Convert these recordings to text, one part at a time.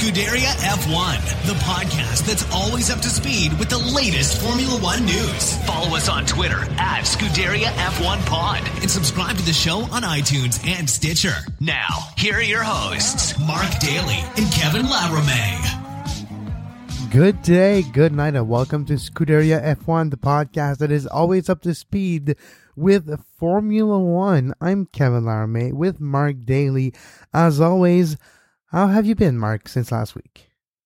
Scuderia F1, the podcast that's always up to speed with the latest Formula One news. Follow us on Twitter at Scuderia F1 Pod and subscribe to the show on iTunes and Stitcher. Now, here are your hosts, Mark Daly and Kevin Laramie. Good day, good night, and welcome to Scuderia F1, the podcast that is always up to speed with Formula One. I'm Kevin Laramie with Mark Daly. As always, how have you been, Mark, since last week?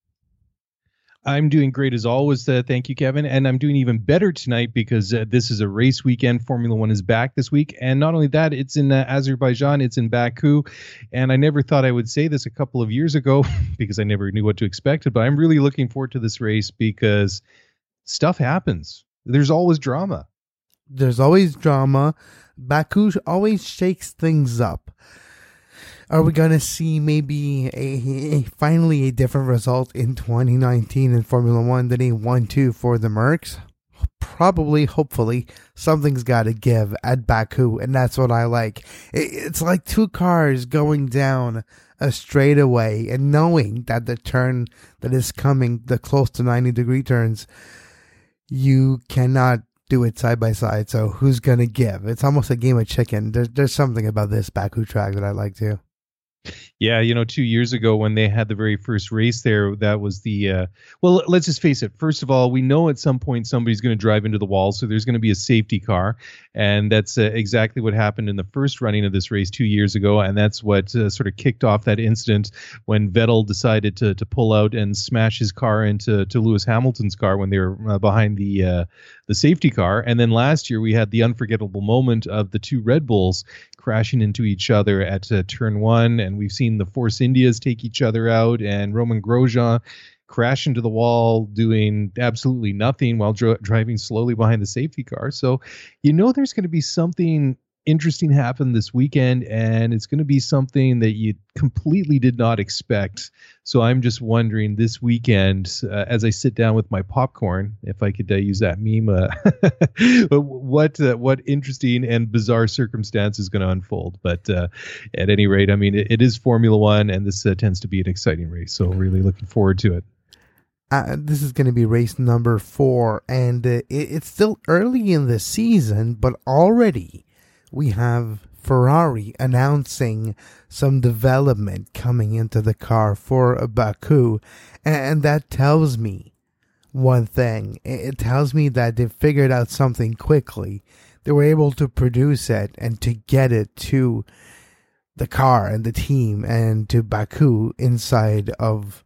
I'm doing great as always. Thank you, Kevin. And I'm doing even better tonight because this is a race weekend. Formula One is back this week. And not only that, it's in Azerbaijan, it's in Baku. And I never thought I would say this a couple of years ago because I never knew what to expect. But I'm really looking forward to this race because stuff happens. There's always drama. There's always drama. Baku always shakes things up. Are we going to see maybe finally a different result in 2019 in Formula One than a 1-2 for the Mercs? Probably, hopefully, something's got to give at Baku, and that's what I like. It's like two cars going down a straightaway and knowing that the turn that is coming, the close to 90-degree turns, you cannot do it side by side, so who's going to give? It's almost a game of chicken. There's something about this Baku track that I like too. Yeah, 2 years ago when they had the very first race there, that was the, well, let's just face it. First of all, we know at some point somebody's going to drive into the wall, so there's going to be a safety car. And that's exactly what happened in the first running of this race 2 years ago. And that's what sort of kicked off that incident when Vettel decided to pull out and smash his car into Lewis Hamilton's car when they were behind the safety car. And then last year we had the unforgettable moment of the two Red Bulls crashing into each other at turn one, and we've seen the Force Indias take each other out, and Romain Grosjean crash into the wall doing absolutely nothing while driving slowly behind the safety car. So there's going to be something interesting happen this weekend, and it's going to be something that you completely did not expect. So I'm just wondering this weekend, as I sit down with my popcorn, if I could use that meme, what interesting and bizarre circumstance is going to unfold. But at any rate, I mean, it is Formula One, and this tends to be an exciting race. So really looking forward to it. This is going to be race number 4, and it's still early in the season, but already we have Ferrari announcing some development coming into the car for Baku, and that tells me one thing. It tells me that they figured out something quickly. They were able to produce it and to get it to the car and the team and to Baku inside of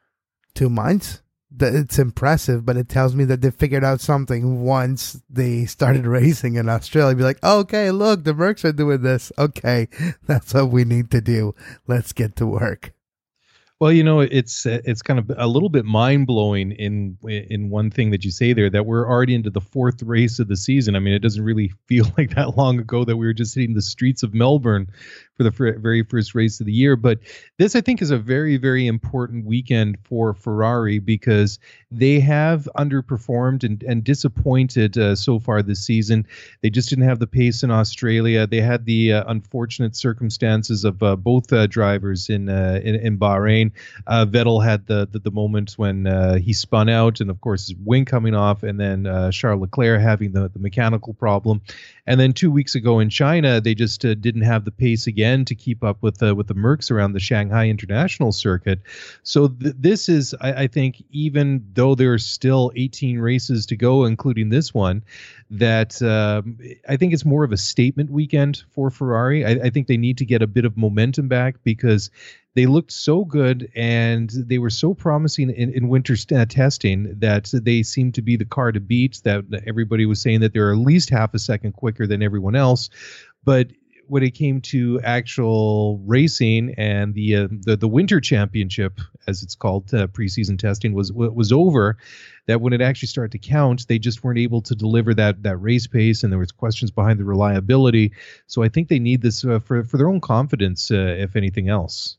2 months. It's impressive, but it tells me that they figured out something once they started racing in Australia. Be like, okay, look, the Mercs are doing this. Okay, that's what we need to do. Let's get to work. Well, it's kind of a little bit mind-blowing in one thing that you say there, that we're already into the 4th race of the season. I mean, it doesn't really feel like that long ago that we were just hitting the streets of Melbourne for the very first race of the year. But this, I think, is a very, very important weekend for Ferrari because they have underperformed and disappointed so far this season. They just didn't have the pace in Australia. They had the unfortunate circumstances of both drivers in Bahrain. Vettel had the moment when he spun out, and of course his wing coming off, and then Charles Leclerc having the mechanical problem. And then 2 weeks ago in China, they just didn't have the pace again to keep up with the Mercs around the Shanghai International Circuit. So this is, I think, even though there are still 18 races to go, including this one, that I think it's more of a statement weekend for Ferrari. I think they need to get a bit of momentum back because they looked so good and they were so promising in winter testing that they seemed to be the car to beat, that everybody was saying that they're at least half a second quicker than everyone else. But when it came to actual racing and the winter championship, as it's called, preseason testing was over, that when it actually started to count, they just weren't able to deliver that race pace, and there was questions behind the reliability. So I think they need this for their own confidence, if anything else.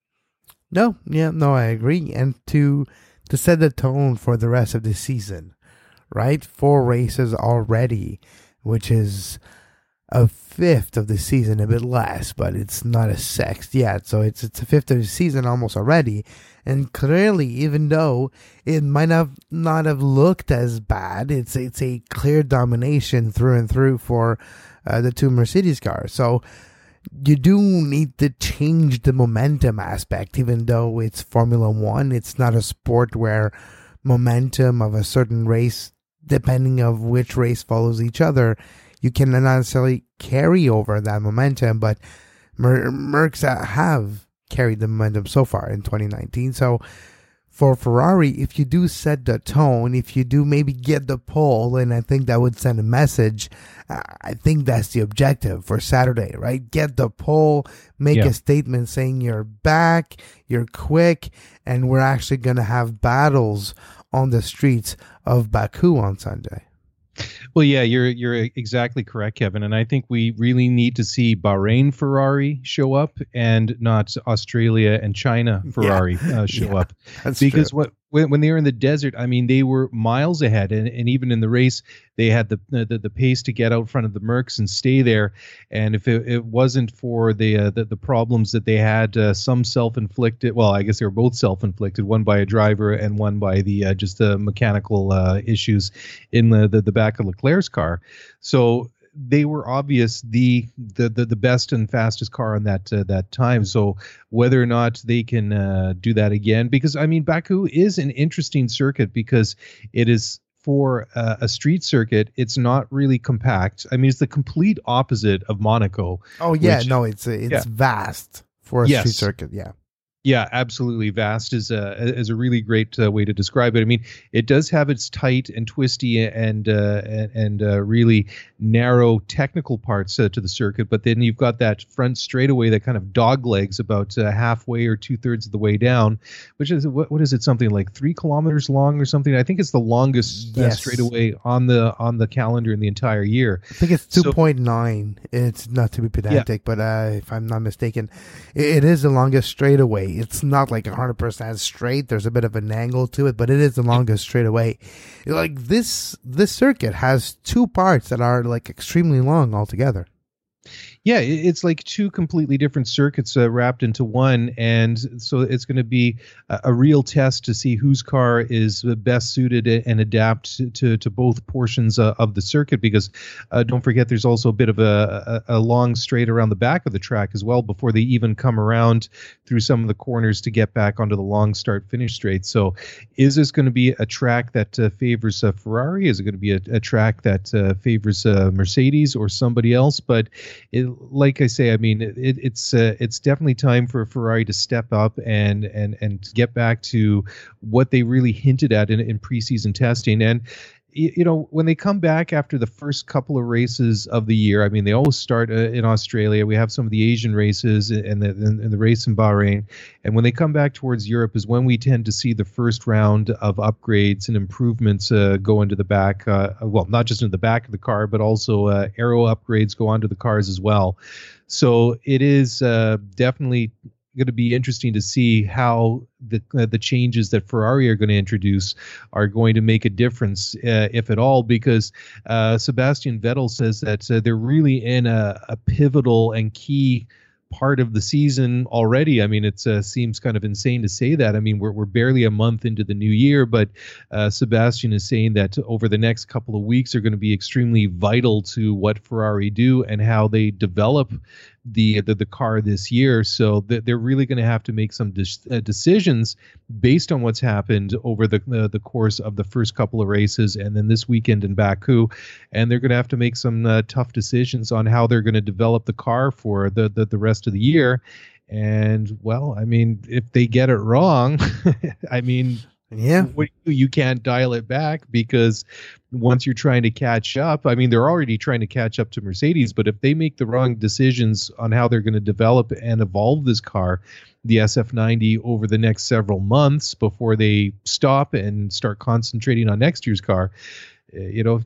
No, I agree. And to set the tone for the rest of the season, right? 4 races already, which is a fifth of the season, a bit less, but it's not a sixth yet. So it's a fifth of the season almost already. And clearly, even though it might not have looked as bad, it's a clear domination through and through for the two Mercedes cars. So you do need to change the momentum aspect, even though it's Formula One. It's not a sport where momentum of a certain race, depending of which race follows each other, you cannot necessarily carry over that momentum. But Mercs have carried the momentum so far in 2019. So for Ferrari, if you do set the tone, if you do maybe get the pole, and I think that would send a message, I think that's the objective for Saturday, right? Get the pole, make a statement saying you're back, you're quick, and we're actually going to have battles on the streets of Baku on Sunday. Well, yeah, you're exactly correct, Kevin. And I think we really need to see Bahrain Ferrari show up and not Australia and China Ferrari show up. Because when they were in the desert, I mean, they were miles ahead. And even in the race, they had the pace to get out front of the Mercs and stay there. And if it wasn't for the problems that they had, some self-inflicted, well, I guess they were both self-inflicted, one by a driver and one by the just the mechanical issues in the back of Leclerc's car. So they were obvious the best and fastest car on that time. So whether or not they can do that again, because I mean Baku is an interesting circuit because it is for a street circuit. It's not really compact. I mean, it's the complete opposite of Monaco. Oh yeah, it's vast for a street circuit. Yeah. Yeah, absolutely. Vast is a really great way to describe it. I mean, it does have its tight and twisty and really narrow technical parts to the circuit, but then you've got that front straightaway that kind of dog legs about halfway or 2/3 of the way down, which is what is it? Something like 3 kilometers long or something. I think it's the longest straightaway on the calendar in the entire year. I think it's 2.9. It's not to be pedantic, but if I'm not mistaken, it is the longest straightaway. It's not like 100% straight. There's a bit of an angle to it, but it is the longest straightaway. Like this circuit has 2 parts that are like extremely long altogether. Yeah, it's like 2 completely different circuits wrapped into one, and so it's going to be a real test to see whose car is best suited and adapt to both portions of the circuit, because don't forget there's also a bit of a long straight around the back of the track as well before they even come around through some of the corners to get back onto the long start-finish straight. So is this going to be a track that favors Ferrari? Is it going to be a track that favors Mercedes or somebody else? But like I say, I mean, it's definitely time for Ferrari to step up and get back to what they really hinted at in preseason testing. And you know, when they come back after the first couple of races of the year, I mean, they always start in Australia. We have some of the Asian races and the race in Bahrain. And when they come back towards Europe is when we tend to see the first round of upgrades and improvements go into the back. Well, not just into the back of the car, but also aero upgrades go onto the cars as well. So it is definitely going to be interesting to see how the changes that Ferrari are going to introduce are going to make a difference, if at all, because Sebastian Vettel says that they're really in a pivotal and key part of the season already. I mean, it seems kind of insane to say that. I mean, we're barely a month into the new year, but Sebastian is saying that over the next couple of weeks are going to be extremely vital to what Ferrari do and how they develop the car this year. So they're really going to have to make some decisions based on what's happened over the course of the first couple of races and then this weekend in Baku, and they're going to have to make some tough decisions on how they're going to develop the car for the rest of the year. And well, I mean, if they get it wrong, I mean, yeah, you can't dial it back, because once you're trying to catch up, I mean, they're already trying to catch up to Mercedes, but if they make the wrong decisions on how they're going to develop and evolve this car, the SF90, over the next several months before they stop and start concentrating on next year's car, you know,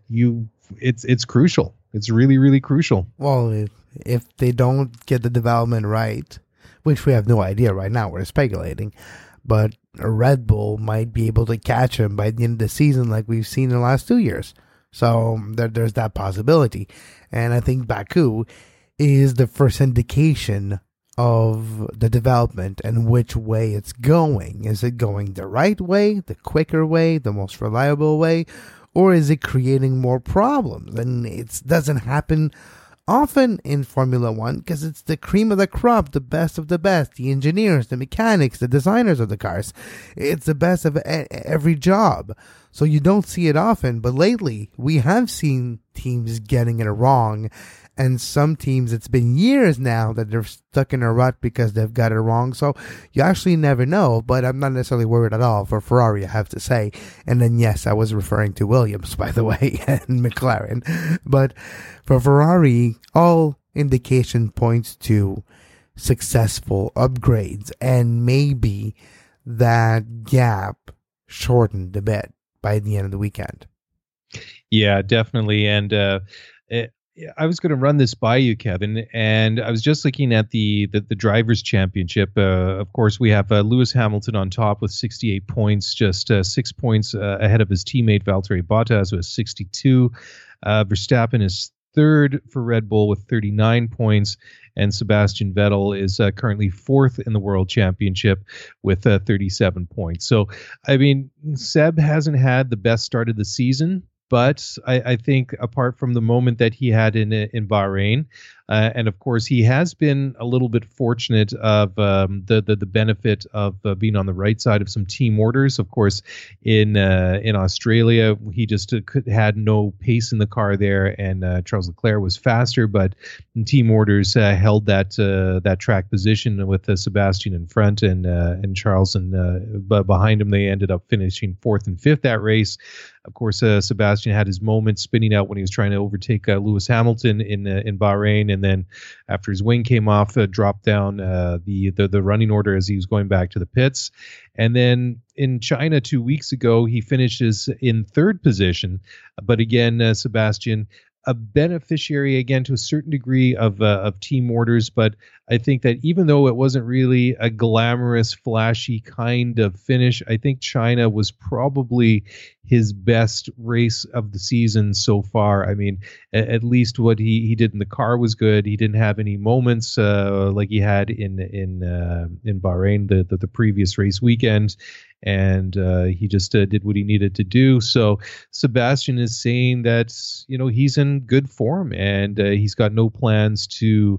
it's crucial. It's really, really crucial. Well, if they don't get the development right, which we have no idea right now, we're speculating, but a Red Bull might be able to catch him by the end of the season like we've seen in the last 2 years. So there's that possibility. And I think Baku is the first indication of the development and which way it's going. Is it going the right way, the quicker way, the most reliable way, or is it creating more problems? And it doesn't happen often in Formula One because it's the cream of the crop, the best of the best, the engineers, the mechanics, the designers of the cars. It's the best of every job. So you don't see it often, but lately we have seen teams getting it wrong. And some teams, it's been years now that they're stuck in a rut because they've got it wrong. So you actually never know, but I'm not necessarily worried at all for Ferrari, I have to say. And then, yes, I was referring to Williams, by the way, and McLaren. But for Ferrari, all indication points to successful upgrades, and maybe that gap shortened a bit by the end of the weekend. Yeah, definitely. And I was going to run this by you, Kevin, and I was just looking at the Drivers' Championship. Of course, we have Lewis Hamilton on top with 68 points, just 6 points ahead of his teammate Valtteri Bottas, who has 62. Verstappen is third for Red Bull with 39 points, and Sebastian Vettel is currently fourth in the World Championship with 37 points. So, I mean, Seb hasn't had the best start of the season, but I think apart from the moment that he had in Bahrain, and of course he has been a little bit fortunate of the benefit of being on the right side of some team orders. Of course, in Australia he just had no pace in the car there, and Charles Leclerc was faster, but team orders held that track position with Sebastian in front and Charles and behind him. They ended up finishing fourth and fifth that race. Of course, Sebastian had his moment spinning out when he was trying to overtake Lewis Hamilton in Bahrain, and then after his wing came off, dropped down the running order as he was going back to the pits. And then in China 2 weeks ago, he finishes in third position. But again, Sebastian, a beneficiary again to a certain degree of team orders, but I think that even though it wasn't really a glamorous, flashy kind of finish, I think China was probably his best race of the season so far. I mean, at least what he did in the car was good. He didn't have any moments like he had in Bahrain the previous race weekend, and he just did what he needed to do. So Sebastian is saying that he's in good form, and he's got no plans to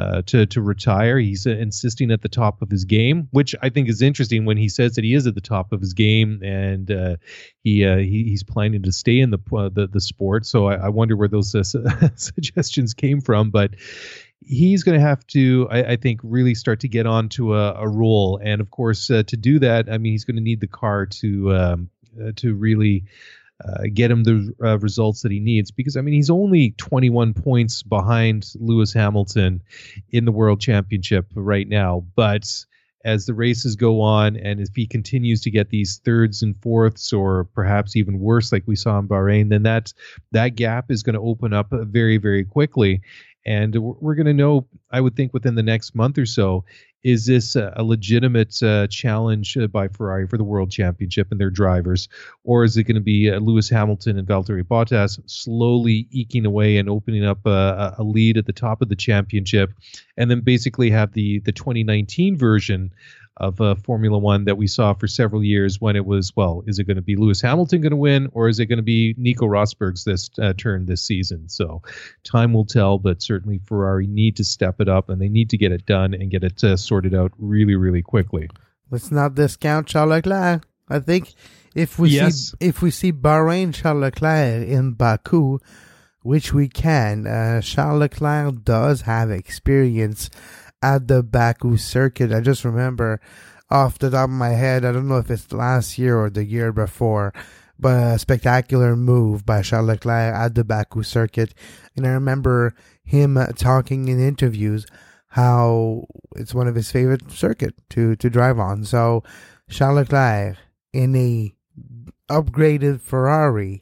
retire. He's insisting at the top of his game, which I think is interesting when he says that he is at the top of his game, and he's planning to stay in the sport. So I wonder where those suggestions came from, but he's going to have to, I think, really start to get onto a roll. And of course, to do that, I mean, he's going to need the car to really get him the results that he needs, because I mean he's only 21 points behind Lewis Hamilton in the World Championship right now. But as the races go on, and if he continues to get these thirds and fourths, or perhaps even worse like we saw in Bahrain, then that gap is going to open up very, very quickly. And we're going to know, I would think, within the next month or so, is this a legitimate challenge by Ferrari for the World Championship and their drivers, or is it going to be Lewis Hamilton and Valtteri Bottas slowly eking away and opening up a lead at the top of the championship, and then basically have the 2019 version of Formula One that we saw for several years, when it was, well, is it going to be Lewis Hamilton going to win, or is it going to be Nico Rosberg's turn this season? So time will tell, but certainly Ferrari need to step it up, and they need to get it done and get it sorted out really, really quickly. Let's not discount Charles Leclerc. I think if we see Bahrain Charles Leclerc in Baku, which we can, Charles Leclerc does have experience at the Baku circuit. I just remember off the top of my head, I don't know if it's last year or the year before, but a spectacular move by Charles Leclerc at the Baku circuit. And I remember him talking in interviews how it's one of his favorite circuit to drive on. So Charles Leclerc in a upgraded Ferrari,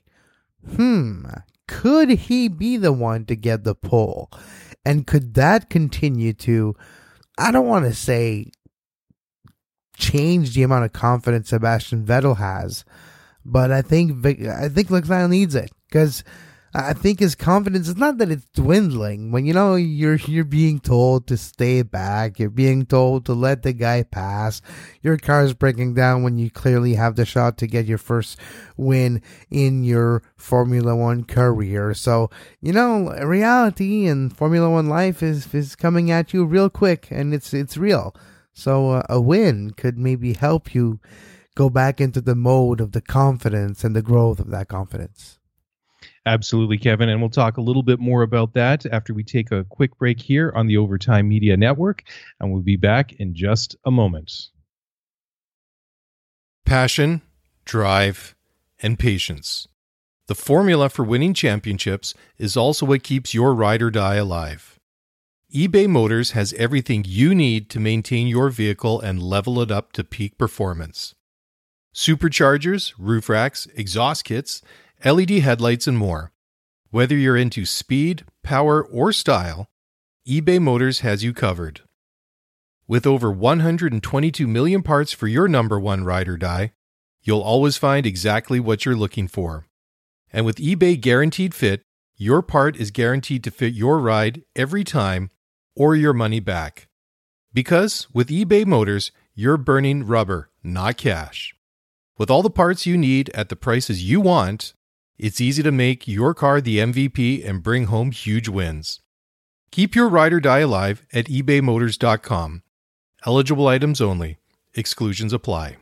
could he be the one to get the pole? And could that continue to, I don't want to say change the amount of confidence Sebastian Vettel has, but I think Leclerc needs it, because I think his confidence is not that it's dwindling. When you're being told to stay back, you're being told to let the guy pass, your car's breaking down when you clearly have the shot to get your first win in your Formula One career. So, reality and Formula One life is coming at you real quick, and it's real. So a win could maybe help you go back into the mode of the confidence and the growth of that confidence. Absolutely, Kevin. And we'll talk a little bit more about that after we take a quick break here on the Overtime Media Network. And we'll be back in just a moment. Passion, drive, and patience. The formula for winning championships is also what keeps your ride or die alive. eBay Motors has everything you need to maintain your vehicle and level it up to peak performance. Superchargers, roof racks, exhaust kits, LED headlights, and more. Whether you're into speed, power, or style, eBay Motors has you covered. With over 122 million parts for your number one ride or die, you'll always find exactly what you're looking for. And with eBay Guaranteed Fit, your part is guaranteed to fit your ride every time or your money back. Because with eBay Motors, you're burning rubber, not cash. With all the parts you need at the prices you want, it's easy to make your car the MVP and bring home huge wins. Keep your ride or die alive at ebaymotors.com. Eligible items only. Exclusions apply.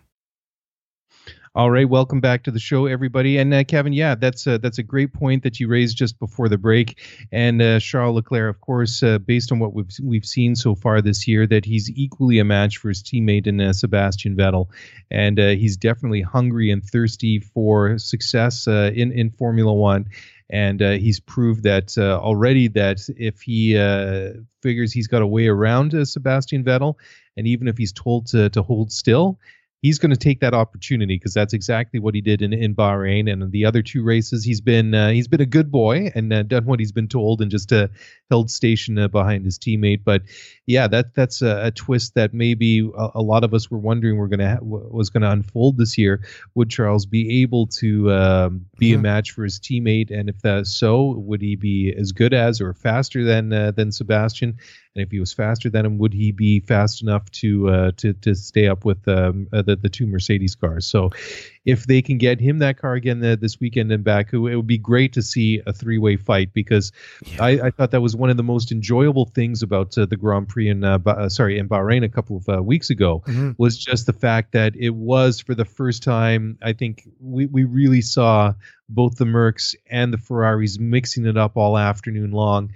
All right, welcome back to the show, everybody. And Kevin, that's a great point that you raised just before the break. And Charles Leclerc, of course, based on what we've seen so far this year, that he's equally a match for his teammate in Sebastian Vettel, and he's definitely hungry and thirsty for success in Formula One. And he's proved that already that if he figures he's got a way around Sebastian Vettel, and even if he's told to hold still, he's going to take that opportunity, because that's exactly what he did in Bahrain. And in the other two races, he's been a good boy and done what he's been told, and just held station behind his teammate. But yeah, that's a twist that maybe a lot of us were wondering was going to unfold this year. Would Charles be able to be a match for his teammate? And if that's so, would he be as good as or faster than Sebastian? And if he was faster than him, would he be fast enough to stay up with the two Mercedes cars? So if they can get him that car again this weekend in Baku, it would be great to see a three-way fight, because I thought that was one of the most enjoyable things about the Grand Prix in Bahrain a couple of weeks ago, was just the fact that it was, for the first time, I think we really saw both the Mercs and the Ferraris mixing it up all afternoon long.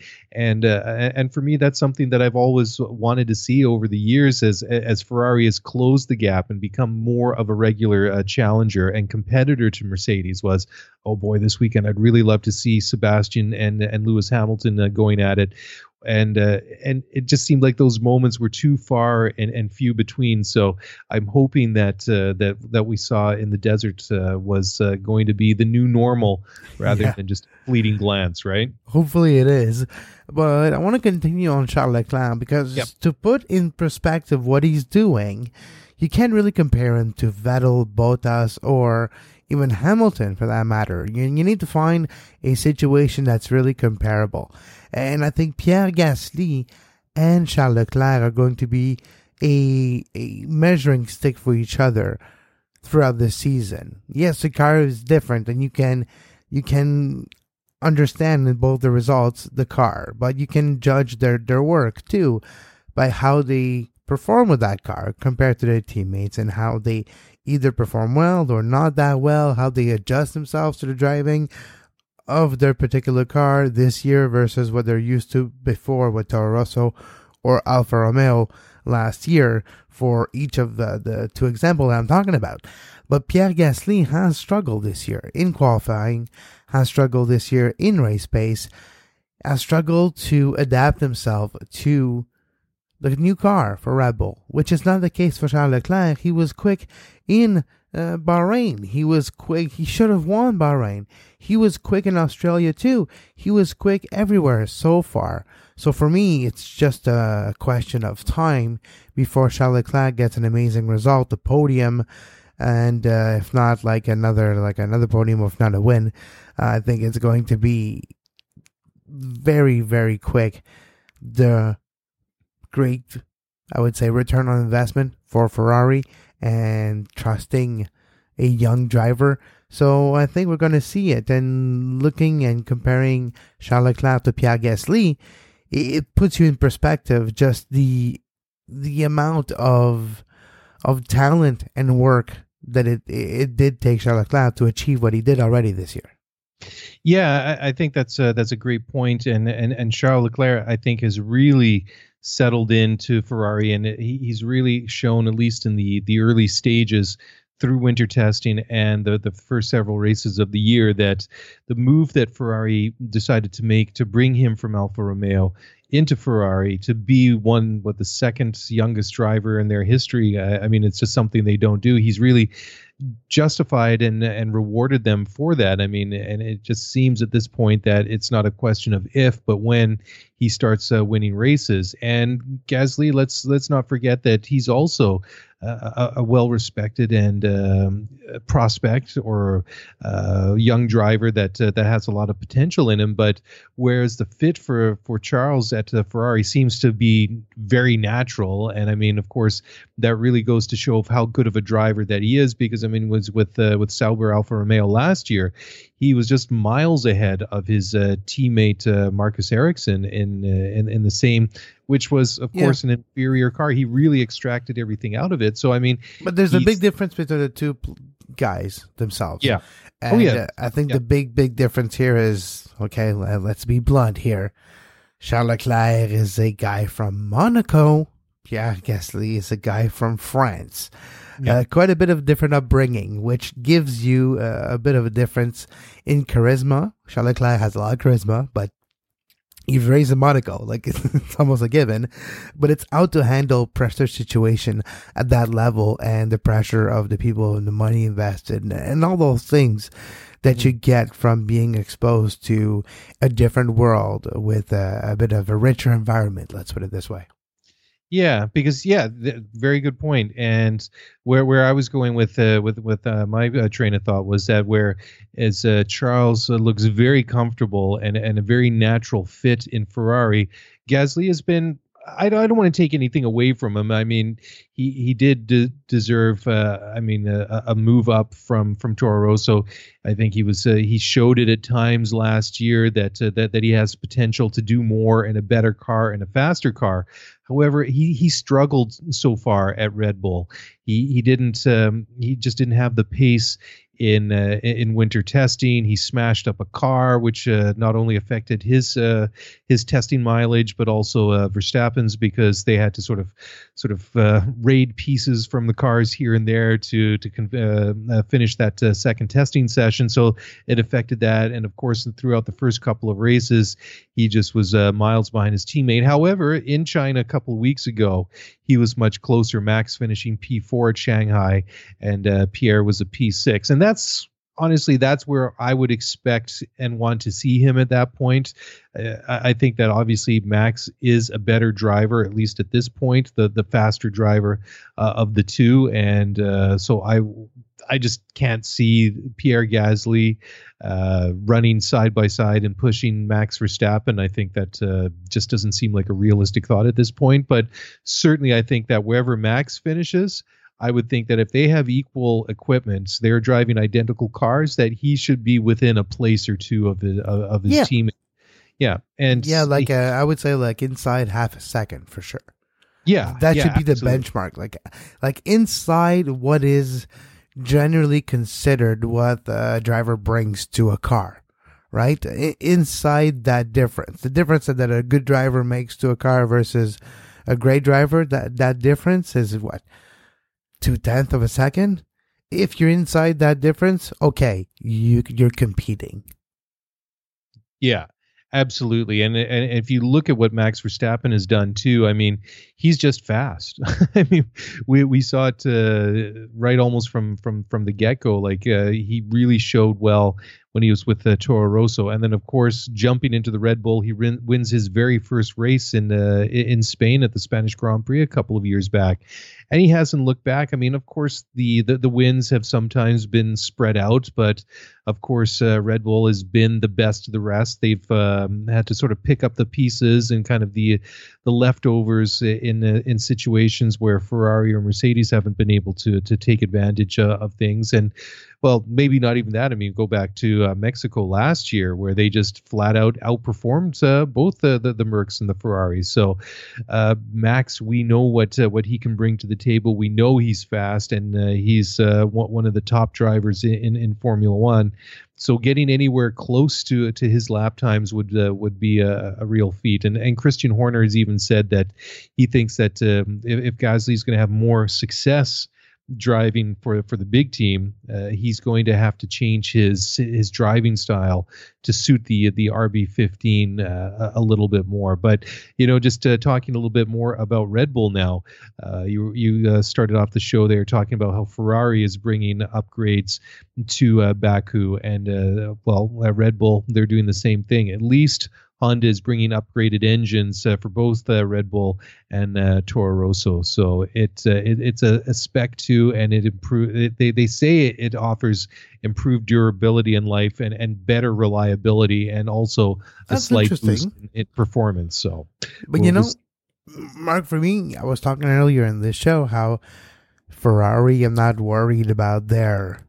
And for me, that's something that I've always wanted to see over the years, as Ferrari has closed the gap and become more of a regular challenger and competitor to Mercedes. Was, oh boy, this weekend I'd really love to see Sebastian and Lewis Hamilton going at it. And it just seemed like those moments were too far and few between. So I'm hoping that we saw in the desert was going to be the new normal, rather than just a fleeting glance, right? Hopefully it is. But I want to continue on Charles Leclerc, because to put in perspective what he's doing, you can't really compare him to Vettel, Bottas, or even Hamilton for that matter. You need to find a situation that's really comparable. And I think Pierre Gasly and Charles Leclerc are going to be a measuring stick for each other throughout the season. Yes, the car is different, and you can understand in both the results the car, but you can judge their work too by how they perform with that car compared to their teammates, and how they either perform well or not that well, how they adjust themselves to the driving of their particular car this year versus what they're used to before with Toro Rosso or Alfa Romeo last year, for each of the two examples I'm talking about. But Pierre Gasly has struggled this year in qualifying, has struggled this year in race pace, has struggled to adapt himself to the new car for Red Bull, which is not the case for Charles Leclerc. He was quick in Bahrain. He was quick. He should have won Bahrain. He was quick in Australia too. He was quick everywhere so far. So for me, it's just a question of time before Charles Leclerc gets an amazing result, the podium, and if not another podium, or if not a win, I think it's going to be very, very quick. The great, I would say, return on investment for Ferrari and trusting a young driver. So I think we're going to see it. And looking and comparing Charles Leclerc to Pierre Gasly, it puts you in perspective just the amount of talent and work that it did take Charles Leclerc to achieve what he did already this year. Yeah, I think that's a great point, and Charles Leclerc, I think, has really settled into Ferrari, and he's really shown, at least in the early stages through winter testing and the first several races of the year, that the move that Ferrari decided to make to bring him from Alfa Romeo into Ferrari to be the second youngest driver in their history. I mean, it's just something they don't do. He's really justified and rewarded them for that. I mean, and it just seems at this point that it's not a question of if, but when he starts winning races. And Gasly, let's not forget that he's also a well-respected and prospect, or young driver that has a lot of potential in him. But whereas the fit for Charles at Ferrari seems to be very natural, and I mean, of course, that really goes to show how good of a driver that he is, because I mean, was with Sauber Alfa Romeo last year, he was just miles ahead of his teammate Marcus Ericsson in the same, which was, of course, an inferior car. He really extracted everything out of it. So, I mean... But there's a big difference between the two guys themselves. Yeah. And I think the big difference here is, okay, let's be blunt here. Charles Leclerc is a guy from Monaco. Pierre Gasly is a guy from France. Yeah. Quite a bit of different upbringing, which gives you a bit of a difference in charisma. Charles Leclerc has a lot of charisma, but he's raised in Monaco, like it's almost a given, but it's how to handle pressure situation at that level, and the pressure of the people and the money invested and all those things that you get from being exposed to a different world with a bit of a richer environment. Let's put it this way. Yeah, because very good point. And where I was going with my train of thought was that whereas Charles looks very comfortable and a very natural fit in Ferrari, Gasly has been. I don't want to take anything away from him. I mean, he did deserve. A move up from Toro Rosso. I think he showed it at times last year that he has potential to do more in a better car and a faster car. However, he struggled so far at Red Bull. He just didn't have the pace in winter testing. He smashed up a car, which not only affected his testing mileage, but also Verstappen's, because they had to sort of raid pieces from the cars here and there to finish that second testing session. So it affected that, and of course, throughout the first couple of races, he just was miles behind his teammate. However, in China a couple of weeks ago, he was much closer. Max finishing P4 at Shanghai, and Pierre was a P6. And that's where I would expect and want to see him at that point. I think that obviously Max is a better driver, at least at this point, the faster driver of the two. And so I just can't see Pierre Gasly running side by side and pushing Max Verstappen. I think that just doesn't seem like a realistic thought at this point. But certainly I think that wherever Max finishes, I would think that if they have equal equipment, they're driving identical cars, that he should be within a place or two of his team. Yeah. And I would say like inside half a second for sure. Yeah. That should be the benchmark. Like inside what is generally considered what the driver brings to a car, right? Inside that difference, the difference that a good driver makes to a car versus a great driver, that difference is what? 0.2 of a second. If you're inside that difference, okay, you're competing. Yeah, absolutely. And if you look at what Max Verstappen has done too, I mean, he's just fast. I mean, we saw it right almost from the get-go. Like he really showed well when he was with Toro Rosso. And then, of course, jumping into the Red Bull, he wins his very first race in Spain at the Spanish Grand Prix a couple of years back. And he hasn't looked back. I mean, of course, the wins have sometimes been spread out, but of course, Red Bull has been the best of the rest. They've had to sort of pick up the pieces and kind of the leftovers in situations where Ferrari or Mercedes haven't been able to take advantage of things. And well, maybe not even that. I mean, go back to Mexico last year, where they just flat out outperformed both the Mercs and the Ferraris. So Max, we know what he can bring to the table. We know he's fast, and he's one of the top drivers in Formula One. So getting anywhere close to his lap times would be a real feat. And Christian Horner has even said that he thinks that if Gasly's going to have more success driving for the big team, he's going to have to change his driving style to suit the RB15 a little bit more. But just talking a little bit more about Red Bull now, you started off the show there talking about how Ferrari is bringing upgrades to Baku, and Red Bull, they're doing the same thing. At least Honda is bringing upgraded engines for both Red Bull and Toro Rosso. So it's a Spec 2, and they say it offers improved durability in life and better reliability, and also a slight boost in performance. So, but Mark, for me, I was talking earlier in this show how Ferrari, I'm not worried about their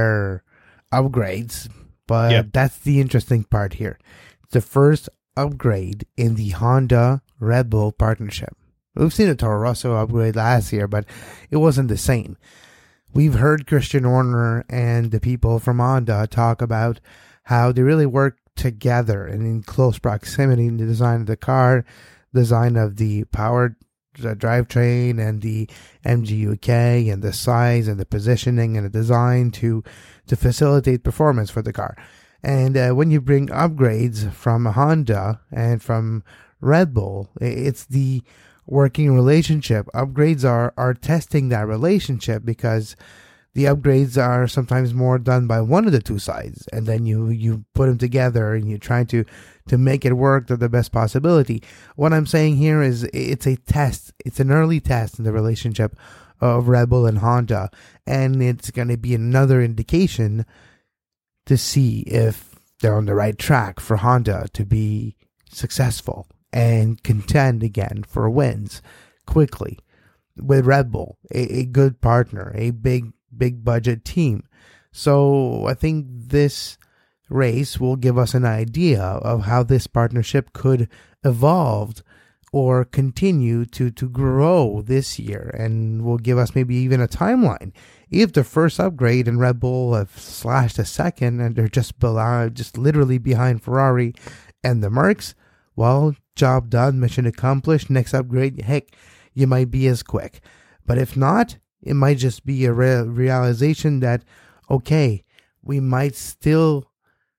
upgrades, but that's the interesting part here. The first upgrade in the Honda Red Bull partnership. We've seen a Toro Rosso upgrade last year, but it wasn't the same. We've heard Christian Horner and the people from Honda talk about how they really work together and in close proximity in the design of the car, design of the power drivetrain and the MGU-K, and the size and the positioning and the design to facilitate performance for the car. And when you bring upgrades from Honda and from Red Bull, it's the working relationship. Upgrades are testing that relationship, because the upgrades are sometimes more done by one of the two sides, and then you put them together and you try to make it work to the best possibility. What I'm saying here is it's a test. It's an early test in the relationship of Red Bull and Honda, and it's going to be another indication to see if they're on the right track for Honda to be successful and contend again for wins quickly with Red Bull, a good partner, a big budget team. So I think this race will give us an idea of how this partnership could evolve or continue to grow this year, and will give us maybe even a timeline. If the first upgrade in Red Bull have slashed a second and they're just literally behind Ferrari and the Mercs, well, job done, mission accomplished. Next upgrade, heck, you might be as quick. But if not, it might just be a realization that, okay, we might still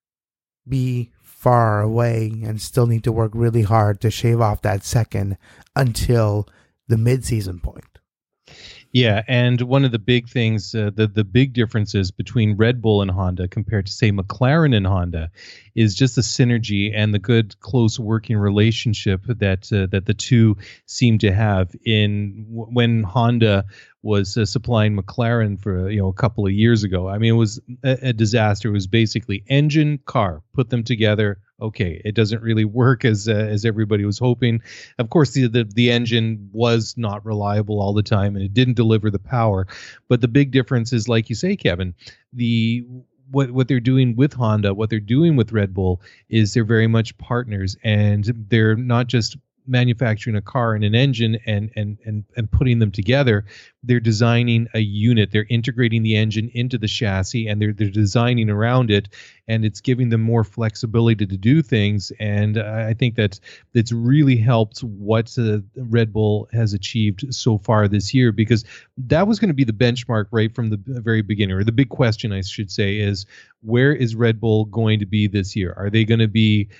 be far away and still need to work really hard to shave off that second until the mid-season point. Yeah, and one of the big things, the big differences between Red Bull and Honda compared to, say, McLaren and Honda, is just the synergy and the good, close working relationship that the two seem to have. When Honda was supplying McLaren for a couple of years ago, I mean, it was a disaster. It was basically engine, car, put them together. Okay, it doesn't really work as everybody was hoping. Of course, the engine was not reliable all the time, and it didn't deliver the power. But the big difference is, like you say, Kevin, what they're doing with Honda, what they're doing with Red Bull, is they're very much partners, and they're not just manufacturing a car and an engine and putting them together. They're designing a unit. They're integrating the engine into the chassis, and they're designing around it, and it's giving them more flexibility to do things. And I think that it's really helped what Red Bull has achieved so far this year, because that was going to be the benchmark right from the very beginning, or the big question, I should say, is where is Red Bull going to be this year? Are they going to be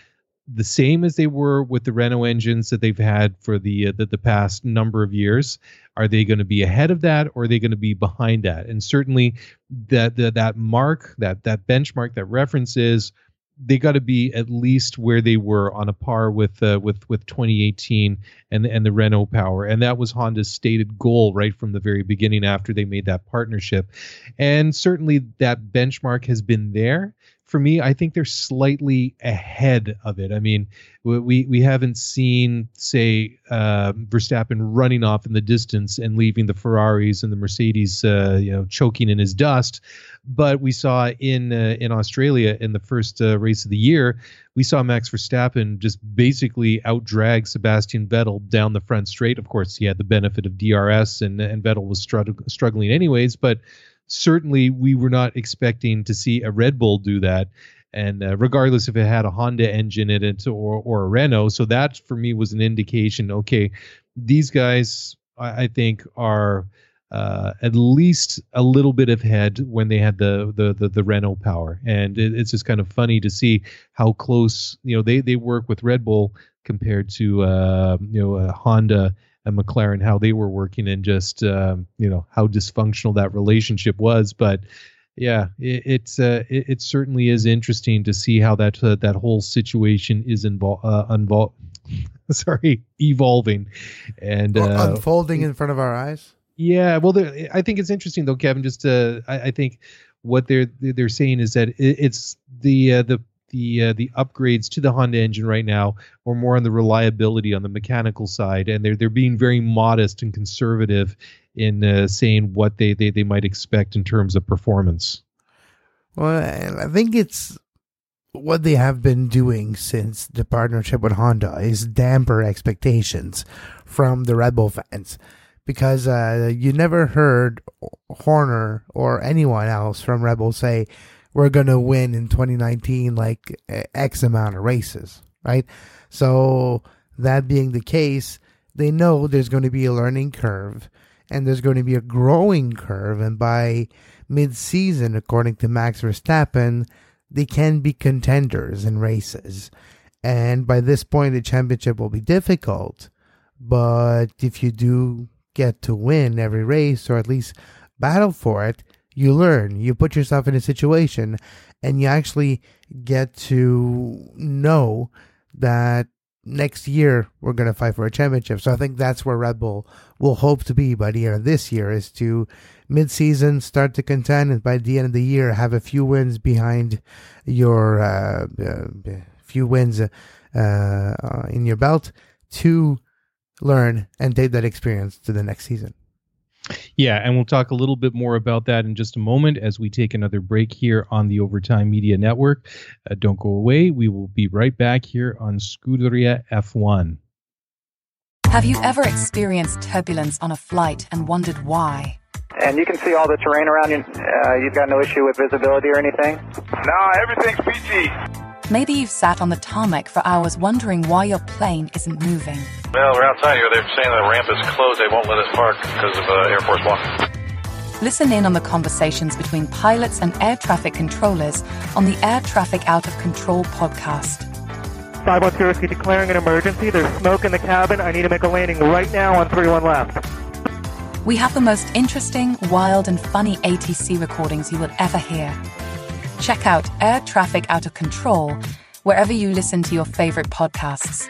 the same as they were with the Renault engines that they've had for the past number of years? Are they going to be ahead of that, or are they going to be behind that? And certainly that mark, that benchmark, that reference is, they got to be at least where they were, on a par with 2018 and the Renault Power. And that was Honda's stated goal right from the very beginning after they made that partnership. And certainly that benchmark has been there. For me, I think they're slightly ahead of it. I mean, we haven't seen, say, Verstappen running off in the distance and leaving the Ferraris and the Mercedes, choking in his dust. But we saw in Australia in the first race of the year, we saw Max Verstappen just basically outdrag Sebastian Vettel down the front straight. Of course, he had the benefit of DRS, and Vettel was struggling anyways, but certainly we were not expecting to see a Red Bull do that. And regardless if it had a Honda engine in it or a Renault. So that for me was an indication, okay, these guys, I think, are at least a little bit ahead when they had the Renault Power. And it's just kind of funny to see how close, they work with Red Bull compared to Honda and McLaren, how they were working, and just how dysfunctional that relationship was. But yeah, it certainly is interesting to see how that whole situation is evolving and unfolding in front of our eyes. Yeah, well, I think it's interesting though, Kevin. Just I think what they're saying is that it's the upgrades to the Honda engine right now are more on the reliability, on the mechanical side, and they're being very modest and conservative in saying what they might expect in terms of performance. Well, I think it's what they have been doing since the partnership with Honda is damper expectations from the Red Bull fans, because you never heard Horner or anyone else from Red Bull say, we're going to win in 2019 like X amount of races, right? So that being the case, they know there's going to be a learning curve and there's going to be a growing curve. And by mid-season, according to Max Verstappen, they can be contenders in races. And by this point, the championship will be difficult. But if you do get to win every race, or at least battle for it, you learn, you put yourself in a situation, and you actually get to know that next year we're going to fight for a championship. So I think that's where Red Bull will hope to be by the end of this year, is to mid-season start to contend, and by the end of the year have a few wins behind your in your belt to learn and take that experience to the next season. Yeah, and we'll talk a little bit more about that in just a moment as we take another break here on the Overtime Media Network. Don't go away. We will be right back here on Scuderia F1. Have you ever experienced turbulence on a flight and wondered why? And you can see all the terrain around you. You've got no issue with visibility or anything? No, everything's PG. Maybe you've sat on the tarmac for hours wondering why your plane isn't moving. Well, we're outside here. They're saying the ramp is closed. They won't let us park because of Air Force One. Listen in on the conversations between pilots and air traffic controllers on the Air Traffic Out of Control podcast. 510 declaring an emergency. There's smoke in the cabin. I need to make a landing right now on 31 left. We have the most interesting, wild, and funny ATC recordings you will ever hear. Check out Air Traffic Out of Control wherever you listen to your favorite podcasts.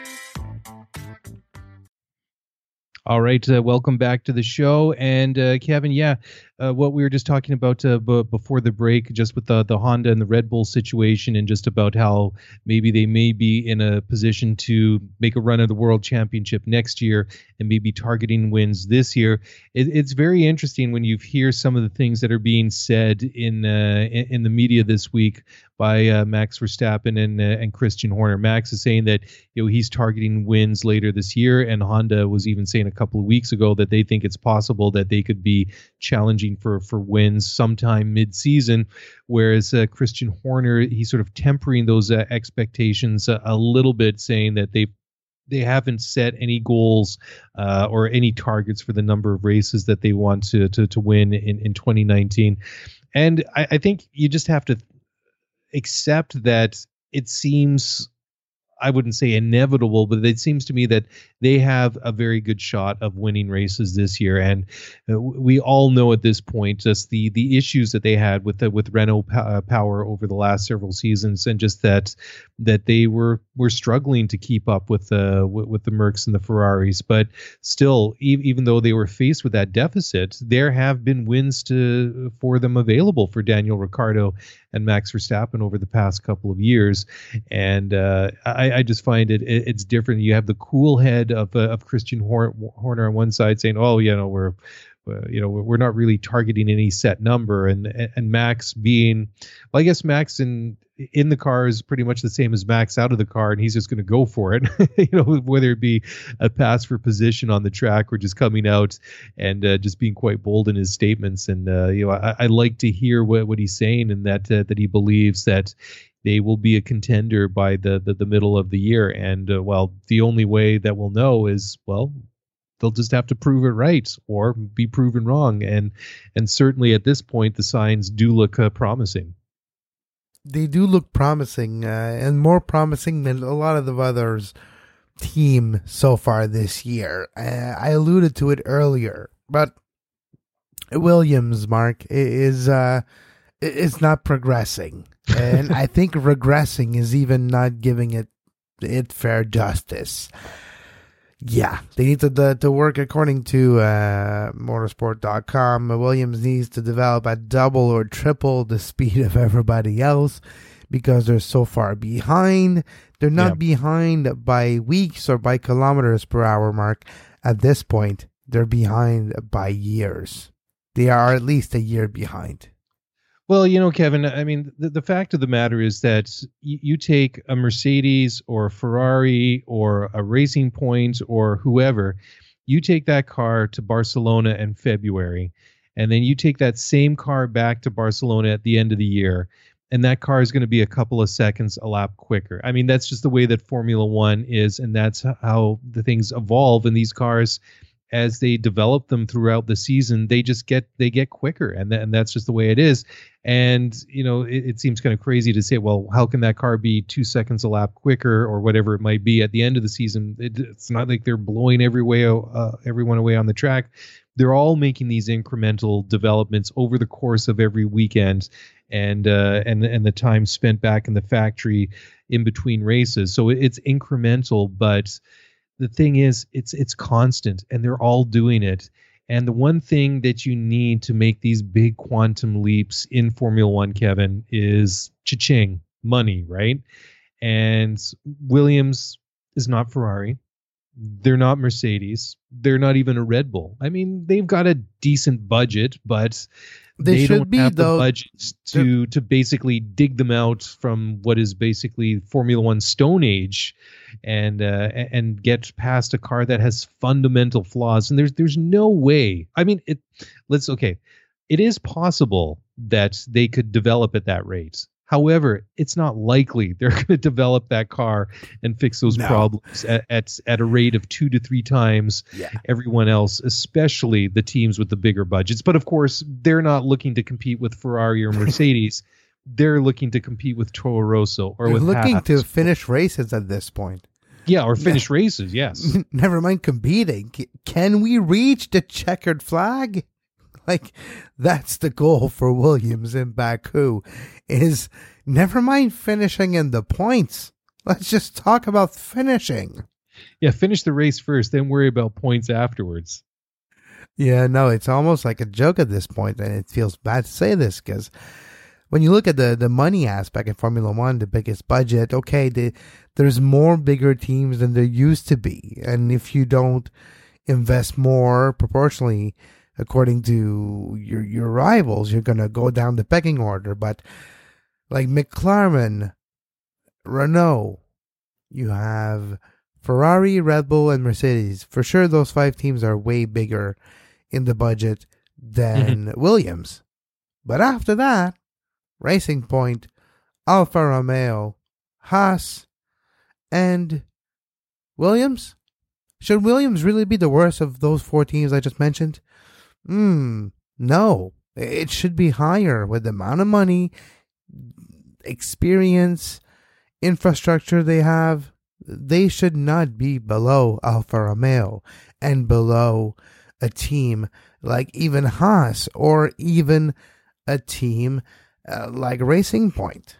All right, welcome back to the show. And Kevin, what we were just talking about before the break, just with the Honda and the Red Bull situation, and just about how maybe they may be in a position to make a run of the World Championship next year and maybe targeting wins this year. It's very interesting when you hear some of the things that are being said in the media this week by Max Verstappen and Christian Horner. Max is saying that he's targeting wins later this year, and Honda was even saying a couple of weeks ago that they think it's possible that they could be challenging for wins sometime mid-season, whereas Christian Horner, he's sort of tempering those expectations a little bit, saying that they haven't set any goals or any targets for the number of races that they want to win in 2019. And I think you just have to accept that it seems I wouldn't say inevitable, but it seems to me that they have a very good shot of winning races this year. And we all know at this point just the issues that they had with Renault power over the last several seasons, and just that they were struggling to keep up with the Mercs and the Ferraris. But still, even though they were faced with that deficit, there have been wins for them available for Daniel Ricciardo and Max Verstappen over the past couple of years. And I just find it's different. You have the cool head of Christian Horner on one side saying, "Oh, we're not really targeting any set number," and Max being, well, I guess Max in the car is pretty much the same as Max out of the car, and he's just going to go for it. Whether it be a pass for position on the track or just coming out and just being quite bold in his statements. And I like to hear what he's saying, and that he believes that they will be a contender by the middle of the year. And the only way that we'll know is, well, they'll just have to prove it right or be proven wrong. And certainly at this point, the signs do look promising. They do look promising, and more promising than a lot of the others' team so far this year. I alluded to it earlier, but Williams, Mark, is not progressing. And I think regressing is even not giving it fair justice. Yeah, they need to work according to motorsport.com. Williams needs to develop at double or triple the speed of everybody else because they're so far behind. They're not behind by weeks or by kilometers per hour, Mark. At this point, they're behind by years. They are at least a year behind. Well, Kevin, I mean, the fact of the matter is that you take a Mercedes or a Ferrari or a Racing Point or whoever, you take that car to Barcelona in February, and then you take that same car back to Barcelona at the end of the year, and that car is going to be a couple of seconds a lap quicker. I mean, that's just the way that Formula One is, and that's how the things evolve in these cars. As they develop them throughout the season, they get quicker, and that's just the way it is. And it seems kind of crazy to say, well, how can that car be 2 seconds a lap quicker or whatever it might be at the end of the season? It's not like they're blowing everyone away on the track. They're all making these incremental developments over the course of every weekend, and the time spent back in the factory in between races. So it's incremental, but the thing is, it's constant, and they're all doing it. And the one thing that you need to make these big quantum leaps in Formula One, Kevin, is cha-ching, money, right? And Williams is not Ferrari. They're not Mercedes. They're not even a Red Bull. I mean, they've got a decent budget, but they don't have the budgets to basically dig them out from what is basically Formula One Stone Age, and get past a car that has fundamental flaws. And there's no way. I mean, it is possible that they could develop at that rate. However, it's not likely they're going to develop that car and fix those problems at a rate of 2 to 3 times everyone else, especially the teams with the bigger budgets. But of course, they're not looking to compete with Ferrari or Mercedes. They're looking to compete with Toro Rosso or with looking Haas. to finish races at this point. Yeah, or finish races, yes. Never mind competing. Can we reach the checkered flag? Like, that's the goal for Williams in Baku, is never mind finishing in the points. Let's just talk about finishing. Yeah, finish the race first, then worry about points afterwards. Yeah, no, it's almost like a joke at this point, and it feels bad to say this, because when you look at the money aspect in Formula One, the biggest budget, okay, there's more bigger teams than there used to be, and if you don't invest more proportionally according to your rivals, you're going to go down the pecking order. But like McLaren, Renault, you have Ferrari, Red Bull, and Mercedes. For sure, those 5 teams are way bigger in the budget than Williams. But after that, Racing Point, Alfa Romeo, Haas, and Williams? Should Williams really be the worst of those 4 teams I just mentioned? No. It should be higher with the amount of money, experience, infrastructure they have. they should not be below Alfa Romeo and below a team like even Haas or even a team like Racing Point.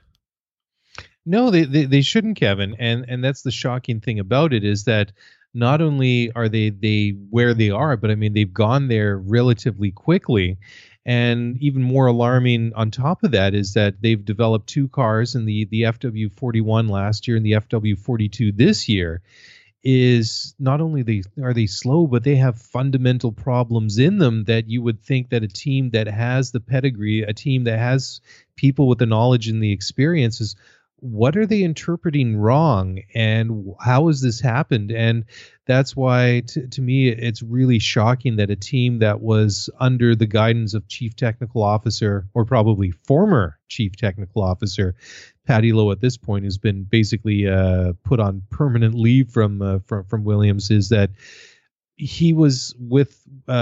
No, they shouldn't, Kevin. And that's the shocking thing about it, is that not only are they where they are, but I mean, they've gone there relatively quickly. And even more alarming on top of that is that they've developed two cars in the FW41 last year and the FW42 this year. Is not only are they slow, but they have fundamental problems in them that you would think that a team that has the pedigree, a team that has people with the knowledge and the experiences, what are they interpreting wrong, and how has this happened? And that's why, to me, it's really shocking that a team that was under the guidance of Chief Technical Officer, or probably former Chief Technical Officer, Paddy Lowe at this point, who's been basically put on permanent leave from Williams, is that he was with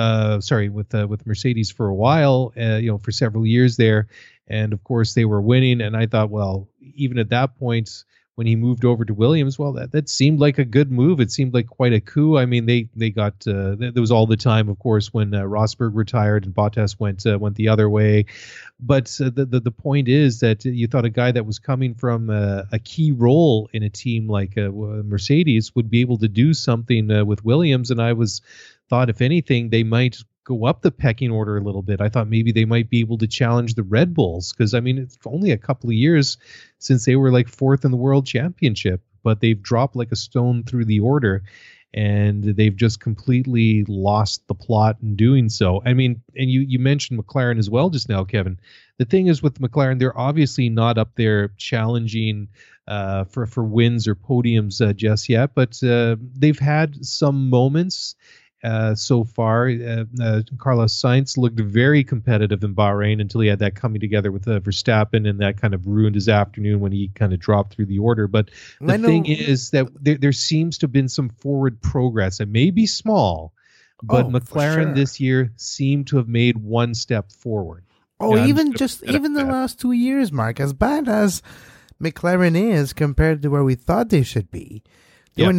Mercedes for a while, for several years there. And of course they were winning. And I thought, well, even at that point, when he moved over to Williams, well, that seemed like a good move. It seemed like quite a coup. I mean, they got there was all the time, of course, when Rosberg retired and Bottas went the other way. But the point is that you thought a guy that was coming from a key role in a team like Mercedes would be able to do something with Williams. And I thought, if anything, they might go up the pecking order a little bit. I thought maybe they might be able to challenge the Red Bulls, because I mean, it's only a couple of years since they were like fourth in the world championship, but they've dropped like a stone through the order, and they've just completely lost the plot in doing so. I mean, and you mentioned McLaren as well just now, Kevin. The thing is with McLaren, they're obviously not up there challenging for wins or podiums just yet, but they've had some moments so far. Carlos Sainz looked very competitive in Bahrain until he had that coming together with Verstappen, and that kind of ruined his afternoon when he kind of dropped through the order. But the thing is that there seems to have been some forward progress. It may be small, but McLaren this year seemed to have made one step forward. Even the last 2 years, Mark, as bad as McLaren is compared to where we thought they should be, They were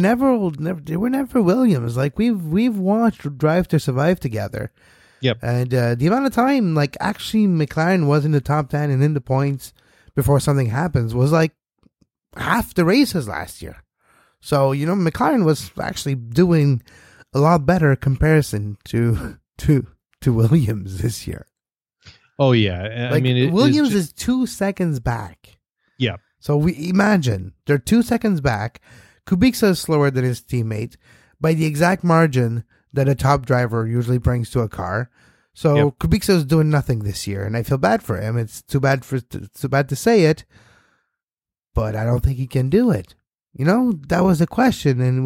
never Williams. Like we've watched Drive to Survive together. Yep. And the amount of time, like actually McLaren was in the top 10 and in the points before something happens was like half the races last year. So, McLaren was actually doing a lot better comparison to Williams this year. Oh yeah. I mean, Williams is 2 seconds back. Yeah. So we imagine they're 2 seconds back. Kubica is slower than his teammate by the exact margin that a top driver usually brings to a car. So Kubica is doing nothing this year, and I feel bad for him. It's too bad to say it, but I don't think he can do it. That was a question, and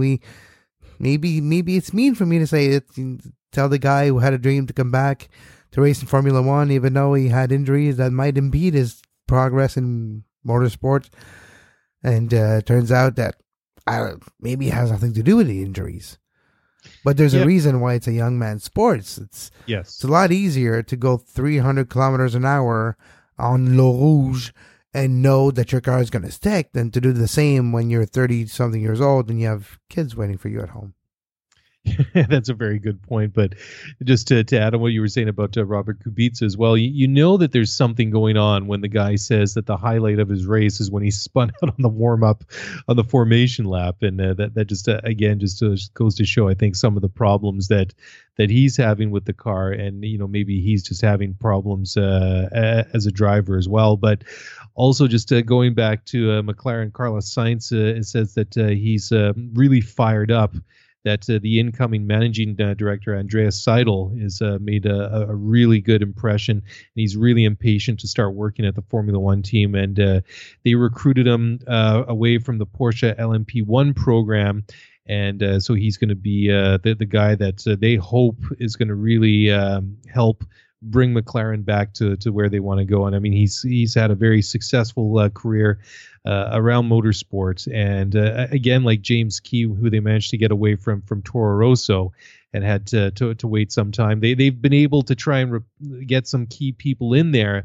maybe it's mean for me to say it. Tell the guy who had a dream to come back to race in Formula One, even though he had injuries that might impede his progress in motorsport, and turns out that maybe it has nothing to do with the injuries, but there's a reason why it's a young man's sports. It's a lot easier to go 300 kilometers an hour on Le Rouge and know that your car is going to stick than to do the same when you're 30 something years old and you have kids waiting for you at home. That's a very good point. But just to add on what you were saying about Robert Kubica as well, you know that there's something going on when the guy says that the highlight of his race is when he spun out on the warm-up on the formation lap. And that just, again, goes to show, I think, some of the problems that he's having with the car. And, maybe he's just having problems as a driver as well. But also just going back to McLaren, Carlos Sainz, it says that he's really fired up, that the incoming managing director, Andreas Seidel, has made a really good impression. And he's really impatient to start working at the Formula One team. And they recruited him away from the Porsche LMP1 program. And so he's going to be the guy that they hope is going to really help bring McLaren back to where they want to go. And I mean, he's had a very successful career around motorsports, and again, like James Key, who they managed to get away from Toro Rosso and had to wait some time. They've been able to try and get some key people in there,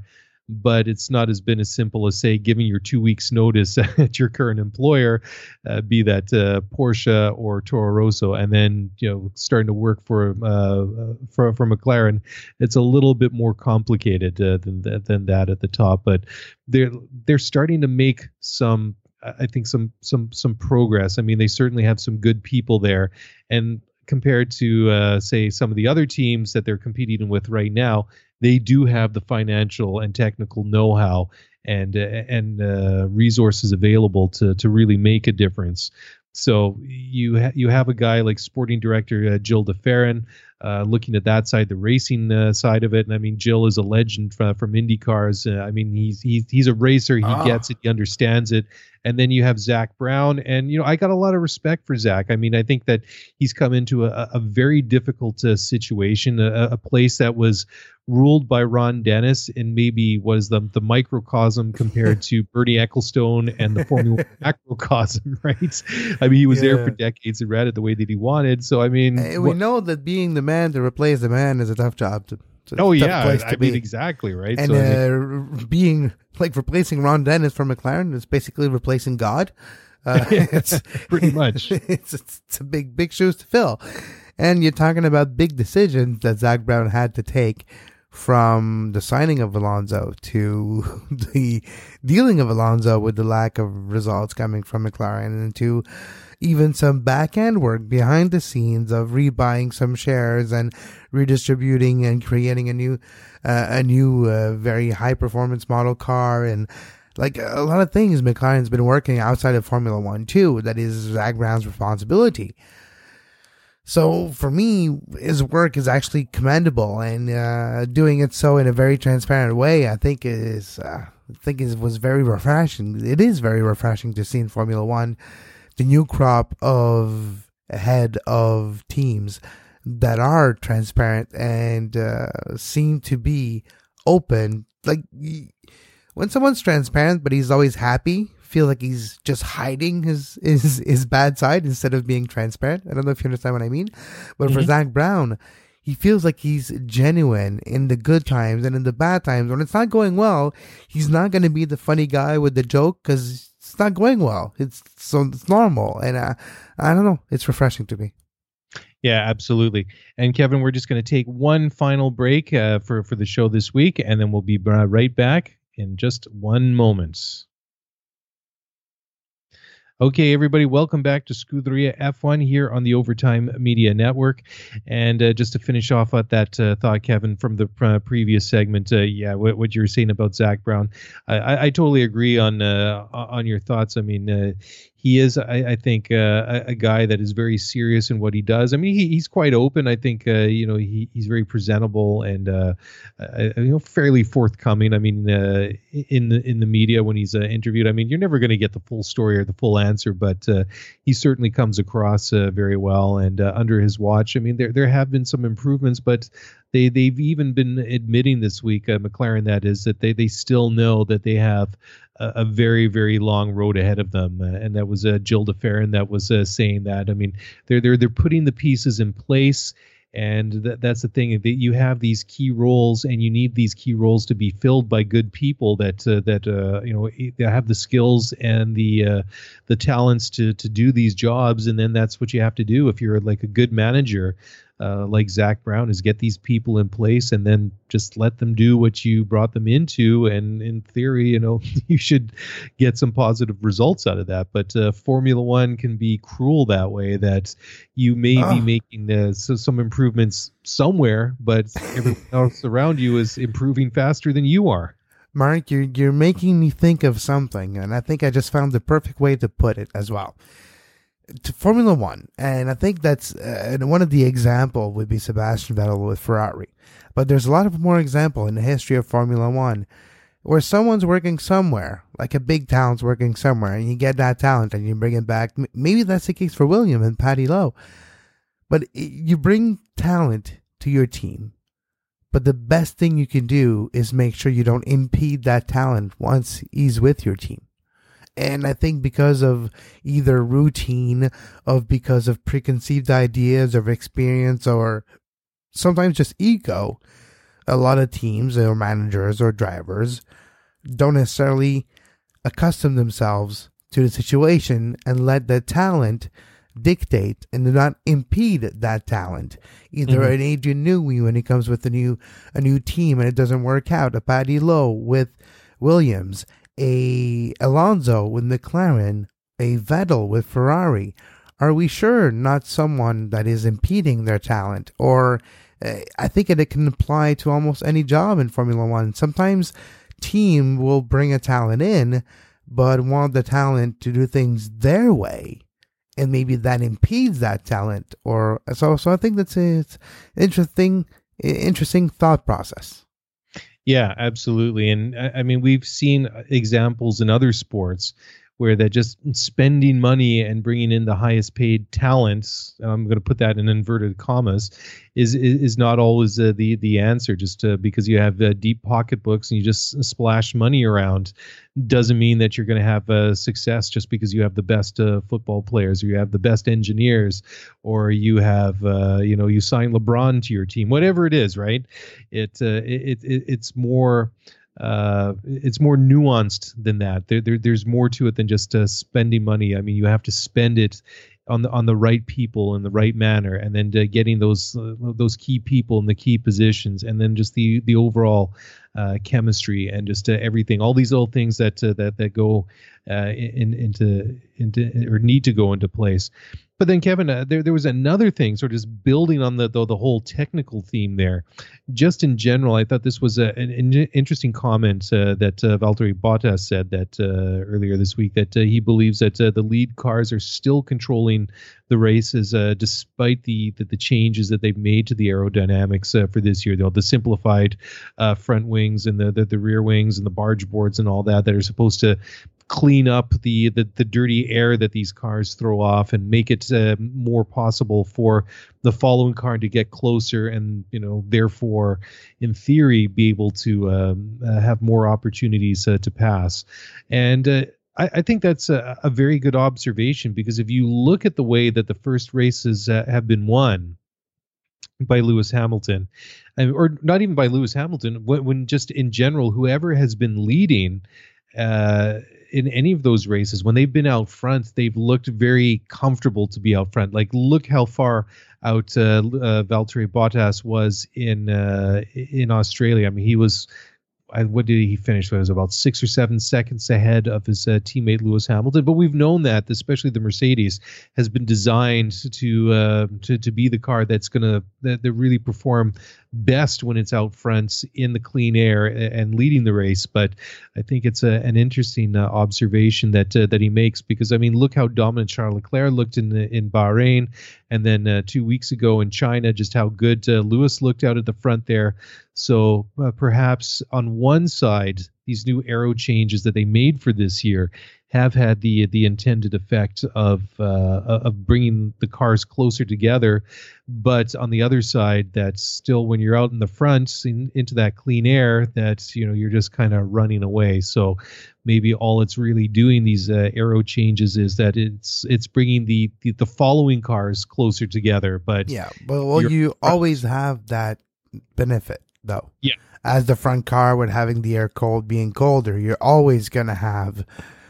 but it's not been as simple as, say, giving your 2 weeks notice at your current employer, be that Porsche or Toro Rosso, and then starting to work for McLaren. It's a little bit more complicated than that at the top, but they're starting to make some progress. I mean, they certainly have some good people there, and compared to say some of the other teams that they're competing with right now, they do have the financial and technical know-how and resources available to really make a difference. So you have a guy like sporting director Gilles de Ferran looking at that side, the racing side of it. And I mean, Gilles is a legend from IndyCars. I mean, he's a racer. He gets it. He understands it. And then you have Zach Brown. And, I got a lot of respect for Zach. I mean, I think that he's come into a very difficult situation, a place that was ruled by Ron Dennis and maybe was the microcosm compared to Bernie Ecclestone and the Formula 1 macrocosm, right? I mean, he was there for decades and ran it the way that he wanted. So, I mean... we know that being the man to replace the man is a tough job. Mean, exactly, right? And so, being like replacing Ron Dennis for McLaren is basically replacing God. It's pretty much. It's a big shoes to fill. And you're talking about big decisions that Zach Brown had to take, from the signing of Alonso to the dealing of Alonso with the lack of results coming from McLaren, and to even some back-end work behind the scenes of rebuying some shares and redistributing and creating a new very high-performance model car, and like a lot of things McLaren's been working outside of Formula One too. That is Zach Brown's responsibility. So for me, his work is actually commendable, and doing it so in a very transparent way, I think was very refreshing. It is very refreshing to see in Formula One the new crop of head of teams that are transparent and seem to be open. Like when someone's transparent, but he's always happy, feel like he's just hiding his bad side instead of being transparent. I don't know if you understand what I mean, but for Zach Brown, he feels like he's genuine in the good times and in the bad times. When it's not going well, he's not going to be the funny guy with the joke because it's not going well. It's normal, and I don't know. It's refreshing to me. Yeah, absolutely. And Kevin, we're just going to take one final break for the show this week, and then we'll be right back in just one moment. Okay, everybody, welcome back to Scuderia F1 here on the Overtime Media Network. And just to finish off at that thought, Kevin, from the previous segment, what you were saying about Zach Brown, I totally agree on your thoughts. I mean, he is, I think, a guy that is very serious in what he does. I mean, he's quite open. I think, he's very presentable and, fairly forthcoming. I mean, in the media when he's interviewed, I mean, you're never going to get the full story or the full answer, but he certainly comes across very well. And under his watch, I mean, there have been some improvements, but they've even been admitting this week, McLaren, that is, that they still know that they have a very, very long road ahead of them, and that was Gilles de Ferran that was saying that. I mean, they're putting the pieces in place, and that's the thing, that you have these key roles, and you need these key roles to be filled by good people that have the skills and the talents to do these jobs, and then that's what you have to do if you're like a good manager. Like Zach Brown, is get these people in place and then just let them do what you brought them into. And in theory, you should get some positive results out of that. But Formula One can be cruel that way, that you may be making some improvements somewhere, but everyone else around you is improving faster than you are. Mark, you're making me think of something, and I think I just found the perfect way to put it as well. To Formula One, and I think that's one of the example would be Sebastian Vettel with Ferrari, but there's a lot of more example in the history of Formula One where someone's working somewhere, like a big talent's working somewhere, and you get that talent and you bring it back. Maybe that's the case for William and Paddy Lowe, but you bring talent to your team, but the best thing you can do is make sure you don't impede that talent once he's with your team. And I think because of either routine, because of preconceived ideas of experience, or sometimes just ego, a lot of teams or managers or drivers don't necessarily accustom themselves to the situation and let the talent dictate and do not impede that talent. Either an Adrian Newey when he comes with a new team and it doesn't work out, a Paddy Lowe with Williams, a Alonso with McLaren, a Vettel with Ferrari. Are we sure not someone that is impeding their talent? Or I think it can apply to almost any job in Formula One. Sometimes team will bring a talent in, but want the talent to do things their way, and maybe that impedes that talent. Or so I think that's it's interesting thought process. Yeah, absolutely. And I mean, we've seen examples in other sports where they're just spending money and bringing in the highest paid talents. I'm going to put that in inverted commas, is not always the answer. Just because you have deep pocketbooks and you just splash money around doesn't mean that you're going to have success just because you have the best football players, or you have the best engineers, or you have you sign LeBron to your team, whatever it is, right? It's more. It's more nuanced than that. There's more to it than just spending money. I mean, you have to spend it on the right people in the right manner, and then getting those key people in the key positions, and then just the overall chemistry and just everything. All these little things that go into or need to go into place. But then, Kevin, there was another thing, sort of just building on the whole technical theme there. Just in general, I thought this was an interesting comment that Valtteri Bottas said that earlier this week, that he believes that the lead cars are still controlling the races despite the changes that they've made to the aerodynamics for this year. The simplified front wings and the rear wings and the barge boards and all that are supposed to clean up the dirty air that these cars throw off and make it more possible for the following car to get closer and, therefore, in theory, be able to have more opportunities to pass. And I think that's a very good observation, because if you look at the way that the first races have been won by Lewis Hamilton, or not even by Lewis Hamilton, when just in general, whoever has been leading in any of those races, when they've been out front, they've looked very comfortable to be out front. Like, look how far out Valtteri Bottas was in Australia. I mean, he was, what did he finish? It was about 6 or 7 seconds ahead of his teammate Lewis Hamilton. But we've known that, especially the Mercedes, has been designed to be the car that's going to really perform best when it's out front in the clean air and leading the race. But I think it's an interesting observation that he makes, because I mean, look how dominant Charles Leclerc looked in Bahrain, and then 2 weeks ago in China, just how good Lewis looked out at the front there. So perhaps on one side, these new aero changes that they made for this year have had the intended effect of bringing the cars closer together. But on the other side, that's still, when you're out in the front into that clean air, that you're just kind of running away. So maybe all it's really doing, these aero changes, is that it's bringing the following cars closer together. But yeah, well, you always have that benefit, though. Yeah. As the front car, with having the air being colder, you're always going to have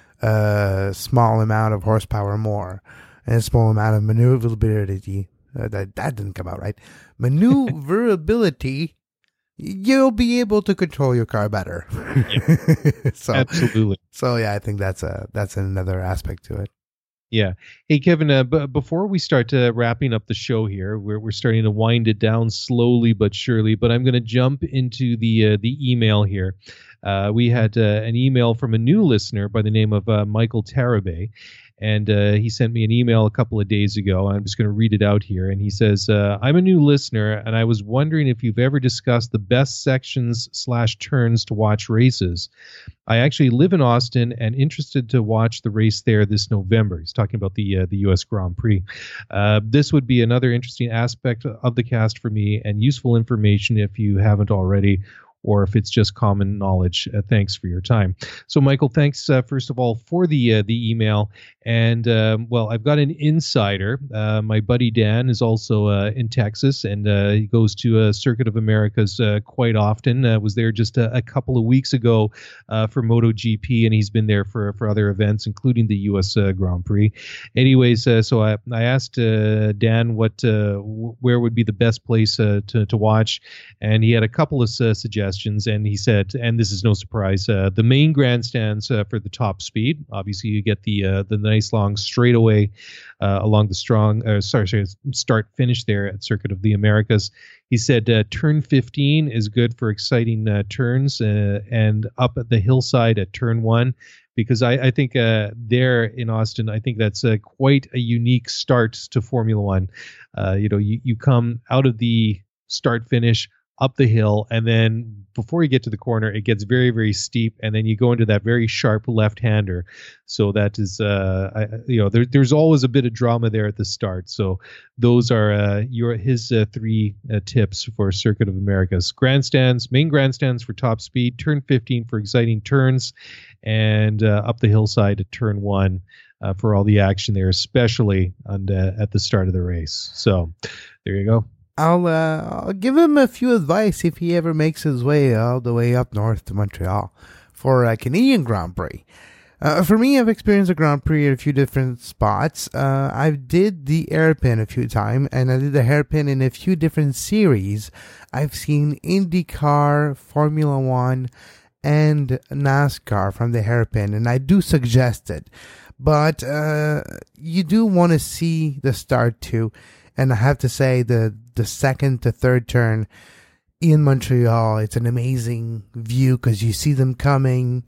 a small amount of horsepower more and a small amount of maneuverability. That didn't come out right. Maneuverability. You'll be able to control your car better. Yeah. So, absolutely. So yeah, I think that's another aspect to it. Yeah. Hey, Kevin, before we start wrapping up the show here, we're starting to wind it down slowly but surely, but I'm going to jump into the email here. We had an email from a new listener by the name of Michael Tarabay, and he sent me an email a couple of days ago. I'm just going to read it out here. And he says, I'm a new listener, and I was wondering if you've ever discussed the best sections/turns to watch races. I actually live in Austin and interested to watch the race there this November. He's talking about the U.S. Grand Prix. This would be another interesting aspect of the cast for me, and useful information if you haven't already, or if it's just common knowledge. Thanks for your time. So, Michael, thanks first of all for the email. And well, I've got an insider. My buddy Dan is also in Texas, and he goes to Circuit of Americas quite often. Was there just a couple of weeks ago for MotoGP, and he's been there for other events, including the U.S. Grand Prix. Anyways, so I asked Dan where would be the best place to watch, and he had a couple of suggestions, and he said, and this is no surprise, the main grandstands for the top speed. Obviously, you get the nice long straightaway along the start finish there at Circuit of the Americas. He said turn 15 is good for exciting turns, and up at the hillside at turn 1. Because I think there in Austin, I think that's quite a unique start to Formula One. You come out of the start finish up the hill, and then before you get to the corner, it gets very, very steep, and then you go into that very sharp left-hander. So that is, there's always a bit of drama there at the start. So those are his 3 tips for Circuit of Americas: main grandstands for top speed, turn 15 for exciting turns, and up the hillside at turn 1 for all the action there, especially at the start of the race. So there you go. I'll give him a few advice if he ever makes his way all the way up north to Montreal for a Canadian Grand Prix. For me, I've experienced a Grand Prix at a few different spots. I did the hairpin a few times, and I did the hairpin in a few different series. I've seen IndyCar, Formula One, and NASCAR from the hairpin, and I do suggest it. But you do want to see the start too. And I have to say, the second to third turn in Montreal, it's an amazing view because you see them coming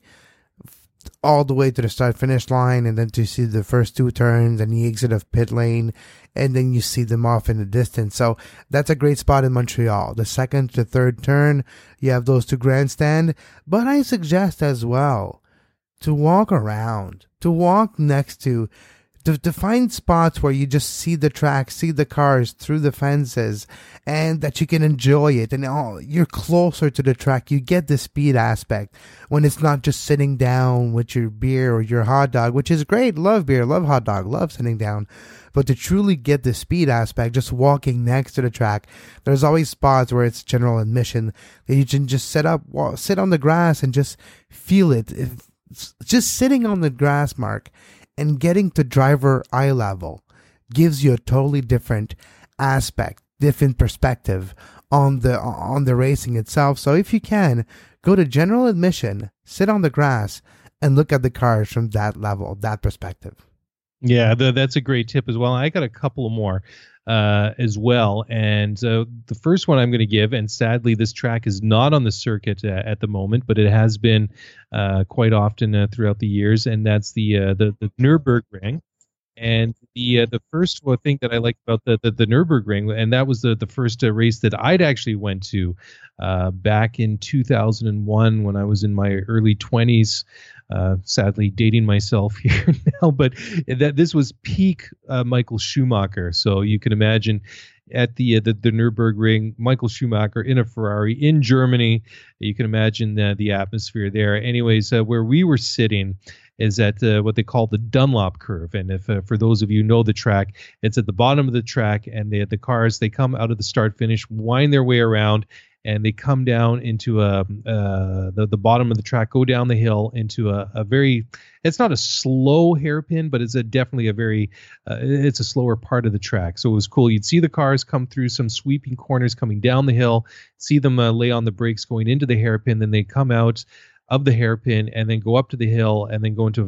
all the way to the start-finish line, and then to see the first 2 turns and the exit of pit lane, and then you see them off in the distance. So that's a great spot in Montreal. The second to third turn, you have those 2 grandstand. But I suggest as well to walk around, to walk next to find spots where you just see the track, see the cars through the fences, and that you can enjoy it. And you're closer to the track. You get the speed aspect when it's not just sitting down with your beer or your hot dog, which is great. Love beer, love hot dog, love sitting down. But to truly get the speed aspect, just walking next to the track, there's always spots where it's general admission that you can just sit on the grass and just feel it. Just sitting on the grass, Mark, and getting to driver eye level gives you a totally different aspect, different perspective on the racing itself. So if you can, go to general admission, sit on the grass, and look at the cars from that level, that perspective. Yeah, that's a great tip as well. I got a couple more as well. And the first one I'm going to give, and sadly this track is not on the circuit at the moment, but it has been quite often throughout the years, and that's the Nürburgring. And the first thing that I like about the Nürburgring, and that was the first race that I'd actually went to back in 2001 when I was in my early 20s. Sadly dating myself here now, but this was peak Michael Schumacher. So you can imagine at the Nürburgring, Michael Schumacher in a Ferrari in Germany. You can imagine the atmosphere there. Anyways, where we were sitting is at what they call the Dunlop curve. And if for those of you who know the track, it's at the bottom of the track, and the cars, they come out of the start finish, wind their way around, and they come down into the bottom of the track, go down the hill into a very, it's not a slow hairpin, but it's definitely a very, it's a slower part of the track. So it was cool. You'd see the cars come through some sweeping corners coming down the hill, see them lay on the brakes going into the hairpin, then they come out of the hairpin and then go up to the hill and then go into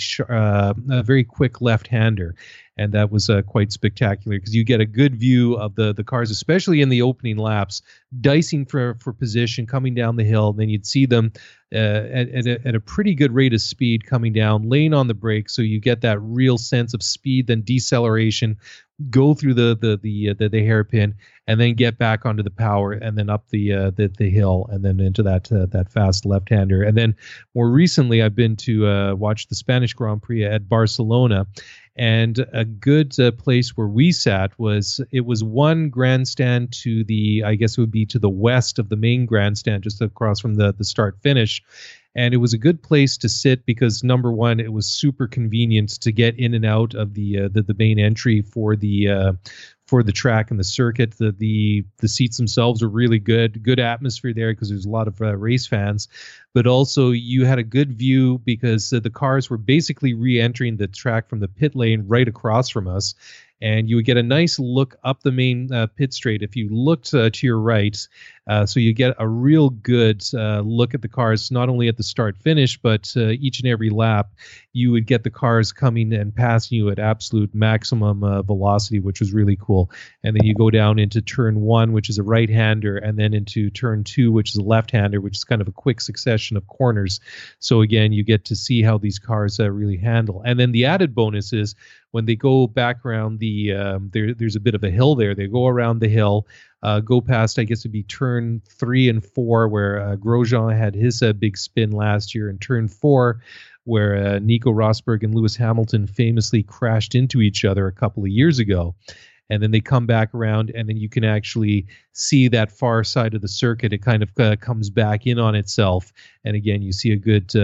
a very quick left-hander. And that was quite spectacular because you get a good view of the cars, especially in the opening laps, dicing for position, coming down the hill. Then you'd see them at a pretty good rate of speed coming down, laying on the brakes, so you get that real sense of speed, then deceleration, go through the hairpin, and then get back onto the power, and then up the hill, and then into that fast left-hander. And then more recently, I've been to watch the Spanish Grand Prix at Barcelona. And a good place where we sat was one grandstand to the, I guess it would be to the west of the main grandstand, just across from the start finish. And it was a good place to sit because, number one, it was super convenient to get in and out of the main entry for the track and the circuit. The seats themselves were really good atmosphere there because there's a lot of race fans, but also you had a good view because the cars were basically re-entering the track from the pit lane right across from us. And you would get a nice look up the main pit straight if you looked to your right. So you get a real good look at the cars, not only at the start finish, but each and every lap. You would get the cars coming and passing you at absolute maximum velocity, which was really cool. And then you go down into turn 1, which is a right-hander, and then into turn 2, which is a left-hander, which is kind of a quick succession of corners. So again, you get to see how these cars really handle. And then the added bonus is when they go back around there's a bit of a hill there. They go around the hill, go past, I guess it'd be turn 3 and 4, where Grosjean had his big spin last year, and turn 4, where Nico Rosberg and Lewis Hamilton famously crashed into each other a couple of years ago. And then they come back around, and then you can actually see that far side of the circuit. It kind of comes back in on itself, and again, you see a good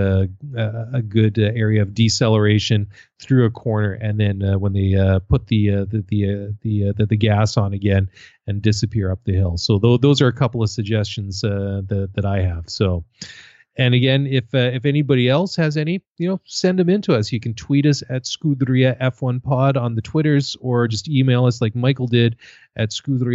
area of deceleration through a corner, and then when they put the gas on again and disappear up the hill. So those are a couple of suggestions that I have. So. And again, if anybody else has any, send them in to us. You can tweet us at Scuderia F1 Pod on the Twitters, or just email us like Michael did at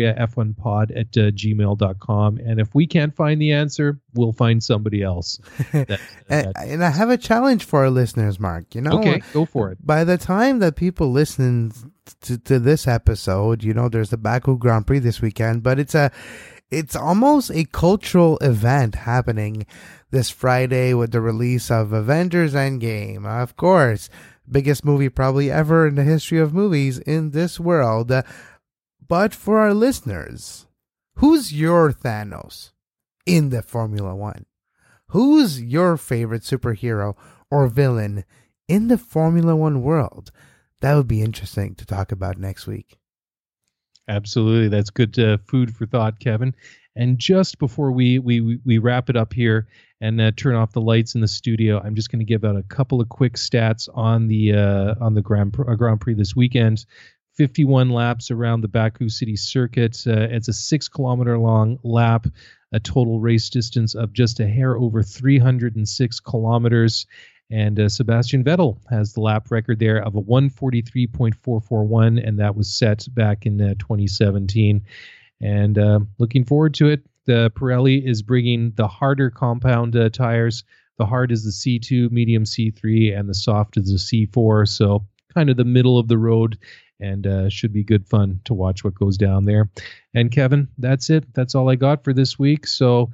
scuderiaf1pod@gmail.com. And if we can't find the answer, we'll find somebody else. And I have a challenge for our listeners, Mark. Okay, go for it. By the time that people listen to this episode, there's the Baku Grand Prix this weekend, but it's almost a cultural event happening this Friday with the release of Avengers Endgame. Of course, biggest movie probably ever in the history of movies in this world. But for our listeners, who's your Thanos in the Formula One? Who's your favorite superhero or villain in the Formula One world? That would be interesting to talk about next week. Absolutely. That's good food for thought, Kevin. And just before we wrap it up here and turn off the lights in the studio, I'm just going to give out a couple of quick stats on the Grand Prix this weekend. 51 laps around the Baku City circuit. It's a 6-kilometer long lap, a total race distance of just a hair over 306 kilometers. And Sebastian Vettel has the lap record there of a 143.441, and that was set back in 2017. And looking forward to it. The Pirelli is bringing the harder compound tires. The hard is the C2, medium C3, and the soft is the C4. So kind of the middle of the road, and should be good fun to watch what goes down there. And Kevin, that's it. That's all I got for this week. So,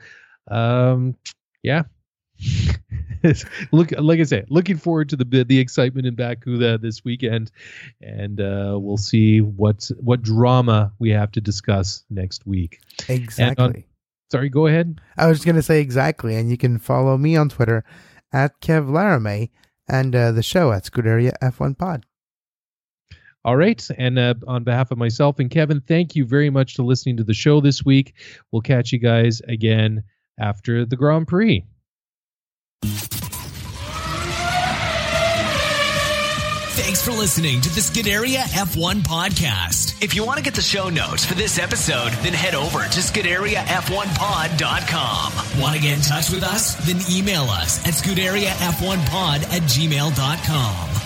yeah. Like I said, looking forward to the excitement in Baku this weekend, and we'll see what drama we have to discuss next week. Exactly. Sorry, go ahead. I was just going to say exactly, and you can follow me on Twitter at Kev Laramie and the show at Scuderia F1 Pod. All right, and on behalf of myself and Kevin, thank you very much for listening to the show this week. We'll catch you guys again after the Grand Prix. Thanks for listening to the Scuderia F1 podcast. If you want to get the show notes for this episode, then head over to ScuderiaF1pod.com. Want to get in touch with us? Then email us at ScuderiaF1pod@gmail.com.